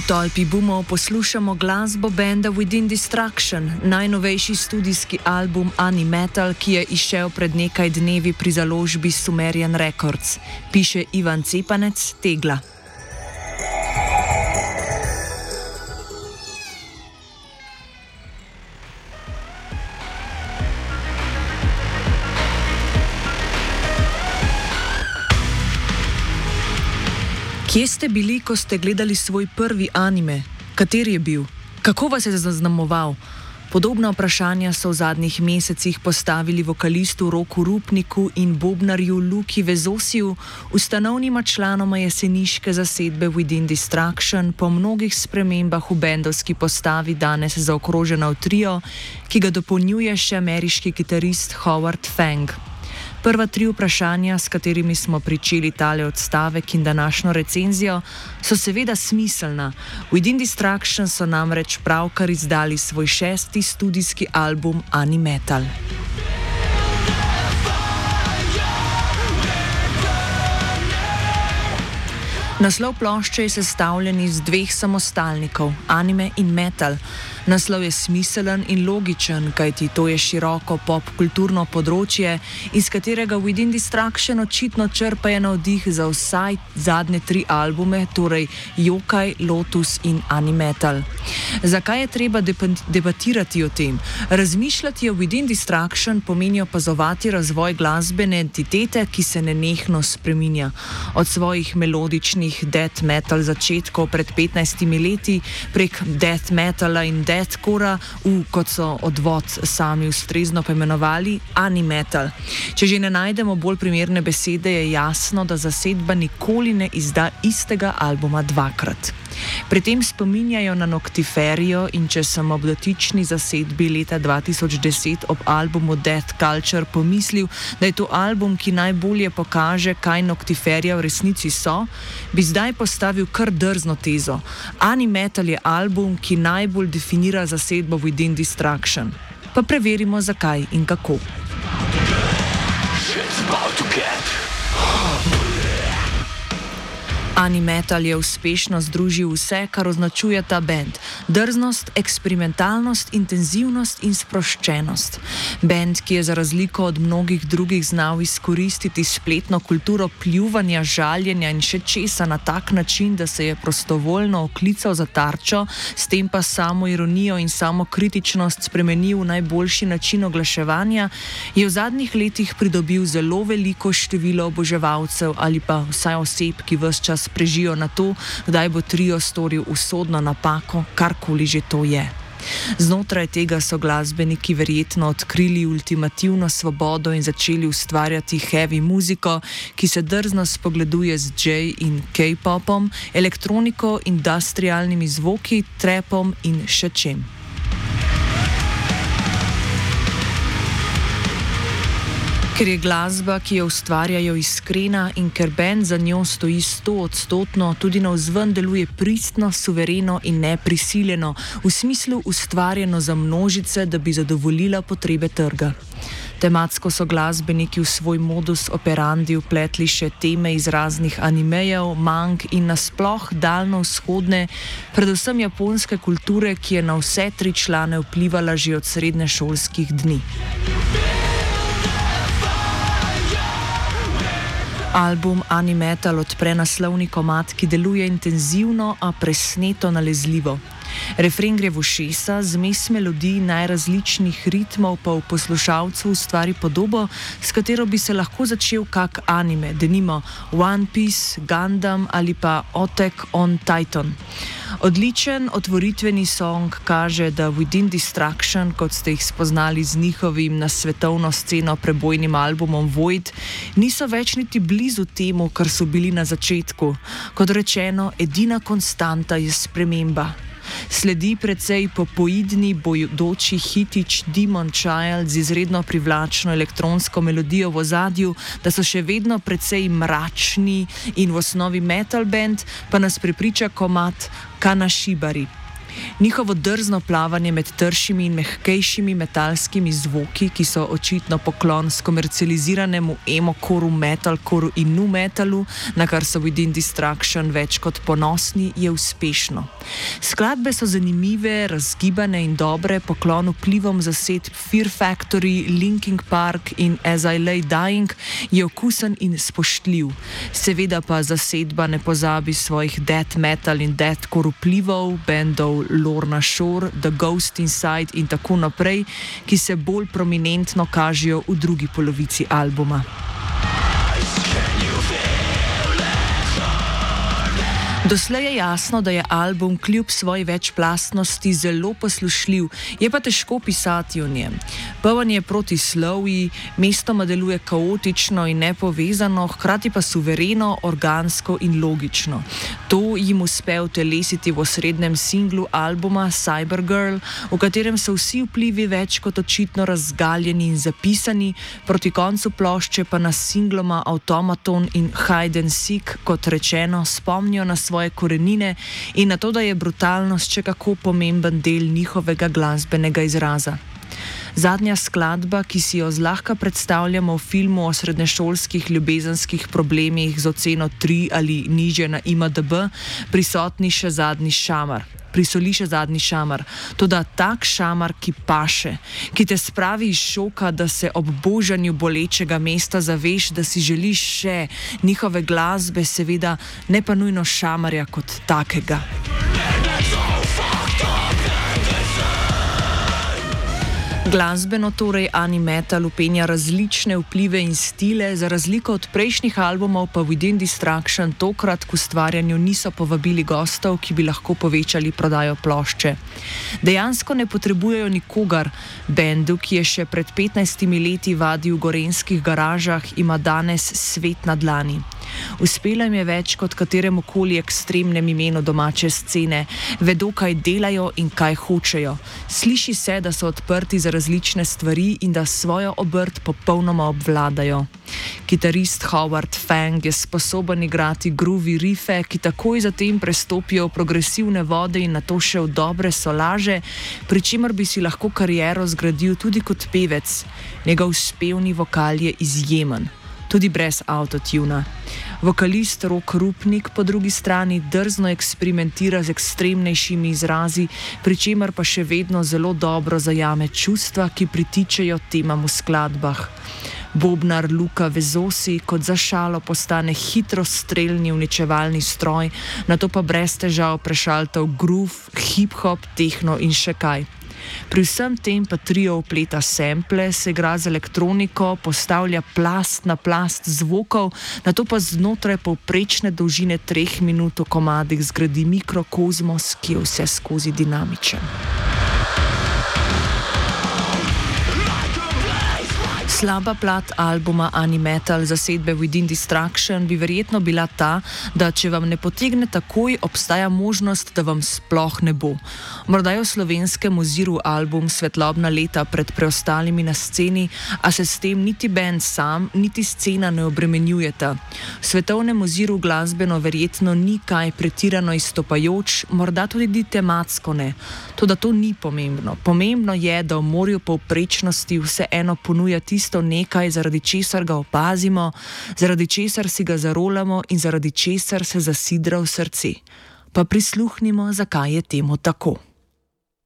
Tolpi boomov poslušamo glasbo benda Within Destruction, najnovejši studijski album Animetal, ki je izšel pred nekaj dnevi pri založbi Sumerian Records. Piše Ivan Cepanec, Tegla. Kje ste bili, ko ste gledali svoj prvi anime? Kateri je bil? Kako vas je zaznamoval? Podobna vprašanja so v zadnjih mesecih postavili vokalistu Roku Rupniku in bobnarju Luki Vezosiju, ustanovnima članoma jeseniške zasedbe Within Destruction, po mnogih spremembah v bendovski postavi danes zaokrožena v trio, ki ga dopolnjuje še ameriški kitarist Howard Fang. Prva tri vprašanja, s katerimi smo pričeli tale odstavek in današnjo recenzijo, so seveda smiselna. Within Destruction so namreč pravkar izdali svoj 6. studijski album Animetal. Naslov plošče je sestavljen iz dveh samostalnikov, anime in metal. Naslov je smiselen in logičen, kajti to je široko popkulturno področje, iz katerega Within Destruction očitno črpajo navdih za vsaj zadnje 3 albume, torej Yokai, Lotus in Animetal. Zakaj je treba debatirati o tem? Razmišljati o Within Destruction pomeni opazovati razvoj glasbene entitete, ki se nenehno spreminja. Od svojih melodičnih death metal začetkov pred 15 leti prek death metala in deathcora kot so odvod sami ustrezno poimenovali, Animetal. Če že ne najdemo bolj primerne besede, je jasno, da zasedba nikoli ne izda istega albuma dvakrat. Pri tem spominjajo na Noctiferijo in če sem ob dotični zasedbi leta 2010 ob albumu Death Culture pomislil, da je to album, ki najbolje pokaže, kaj Noctiferija v resnici so, bi zdaj postavil kar drzno tezo. Animetal je album, ki najbolj definira zasedbo Within Destruction. Pa preverimo, zakaj in kako. Animetal je uspešno združil vse, kar označuje ta bend. Drznost, eksperimentalnost, intenzivnost in sproščenost. Bend, ki je za razliko od mnogih drugih znal izkoristiti spletno kulturo pljuvanja, žaljenja in še česa na tak način, da se je prostovoljno oklical za tarčo, s tem pa samo ironijo in samo kritičnost spremenil v najboljši način oglaševanja, je v zadnjih letih pridobil zelo veliko število oboževalcev ali pa vsaj oseb, ki ves čas prežijo na to, kdaj bo trio storil usodno napako, karkoli že to je. Znotraj tega so glasbeniki verjetno odkrili ultimativno svobodo in začeli ustvarjati heavy muziko, ki se drzno spogleduje z J in K-popom, elektroniko, industrialnimi zvoki, trapom in še čem. Ker je glasba, ki jo ustvarjajo, iskrena in ker bend za njo stoji 100-odstotno, tudi navzven deluje pristno, suvereno in neprisiljeno, v smislu ustvarjeno za množice, da bi zadovoljila potrebe trga. Tematsko so glasbeniki v svoj modus operandi vpletli še teme iz raznih animejev, mang in nasploh daljnovzhodne, predvsem japonske kulture, ki je na vse 3 člane vplivala že od srednješolskih dni. Album Animetal odpre naslovni komad, ki deluje intenzivno, a presneto nalezljivo. Refren gre v ušesa, zmes melodij najrazličnih ritmov pa v poslušalcu ustvari podobo, s katero bi se lahko začel kak anime, denimo One Piece, Gundam ali pa Attack on Titan. Odličen otvoritveni song kaže, da Within Destruction, kot ste jih spoznali z njihovim na svetovno sceno prebojnim albumom Void, niso več niti blizu temu, kar so bili na začetku. Kot rečeno, edina konstanta je sprememba. Sledi precej popoidni bojoči hitič Demon Child z izredno privlačno elektronsko melodijo v ozadju, da so še vedno precej mračni in v osnovi metal band, pa nas prepriča komad Kanashibari. Njihovo drzno plavanje med tršimi in mehkejšimi metalskimi zvoki, ki so očitno poklon skomercializiranemu emo-koru, metal-koru in nu metalu, na kar so Within Destruction več kot ponosni, je uspešno. Skladbe so zanimive, razgibane in dobre, poklon vplivom zasedb Fear Factory, Linkin Park in As I Lay Dying je okusen in spoštljiv. Seveda pa zasedba ne pozabi svojih death metal in deathcore vplivov, bendov Lorna Shore, The Ghost Inside in tako naprej, ki se bolj prominentno kažejo v drugi polovici albuma. Doslej je jasno, da je album kljub svoji večplastnosti zelo poslušljiv, je pa težko pisati o njem. Poln je protislovij, mestoma deluje kaotično in nepovezano, hkrati pa suvereno, organsko in logično. To jim uspe utelesiti v osrednjem singlu albuma Cybergirl, v katerem so vsi vplivi več kot očitno razgaljeni in zapisani, proti koncu plošče pa nas singloma Automaton in Hide and Seek, kot rečeno, spomnijo na svoje korenine in na to, da je brutalnost še kako pomemben del njihovega glasbenega izraza. Zadnja skladba, ki si jo zlahka predstavljamo v filmu o srednješolskih ljubezenskih problemih z oceno 3 ali nižje na IMDb, prisoli še zadnji šamar. Toda tak šamar, ki paše, ki te spravi iz šoka, da se ob božanju bolečega mesta zaveš, da si želiš še njihove glasbe, seveda ne pa nujno šamarja kot takega. Glasbeno torej Ani-Metal upenja različne vplive in stile, za razliko od prejšnjih albumov pa Within Destruction tokrat k ustvarjanju niso povabili gostov, ki bi lahko povečali prodajo plošče. Dejansko ne potrebujejo nikogar. Bendu, ki je še pred 15 leti vadil v gorenjskih garažah, ima danes svet na dlani. Uspelo jim je več kot kateremu koli ekstremnem imenu domače scene, vedo, kaj delajo in kaj hočejo. Sliši se, da so odprti za različne stvari in da svojo obrt popolnoma obvladajo. Kitarist Howard Fang je sposoben igrati groovy riffe, ki takoj zatem prestopijo v progresivne vode in nato še v dobre solaže, pri čemer bi si lahko kariero zgradil tudi kot pevec. Njegov spevni vokal je izjemen, tudi brez autotuna. Vokalist Rok Rupnik po drugi strani drzno eksperimentira z ekstremnejšimi izrazi, pri čemer pa še vedno zelo dobro zajame čustva, ki pritičejo temam v skladbah. Bobnar Luka Vezosi kot za šalo postane hitro strelni uničevalni stroj, nato pa brez težav prešalta v groove, hip-hop, tehno in še kaj. Pri vsem tem pa trio vpleta sample, se igra z elektroniko, postavlja plast na plast zvokov, nato pa znotraj povprečne dolžine 3 minut v komadih zgradi mikrokozmos, ki je vse skozi dinamičen. Slaba plat albuma Ani-Metal zasedbe Within Destruction bi verjetno bila ta, da če vam ne potegne takoj, obstaja možnost, da vam sploh ne bo. Morda je v slovenskem oziru album svetlobna leta pred preostalimi na sceni, a se s tem niti band sam, niti scena ne obremenjujeta. V svetovnem oziru glasbeno verjetno ni kaj pretirano izstopajoč, morda tudi tematsko ne. Toda to ni pomembno. Pomembno je, da v morju povprečnosti vseeno ponuja tisto nekaj, zaradi česar ga opazimo, zaradi česar si ga zarolamo in zaradi česar se zasidra v srce. Pa prisluhnimo, zakaj je temu tako.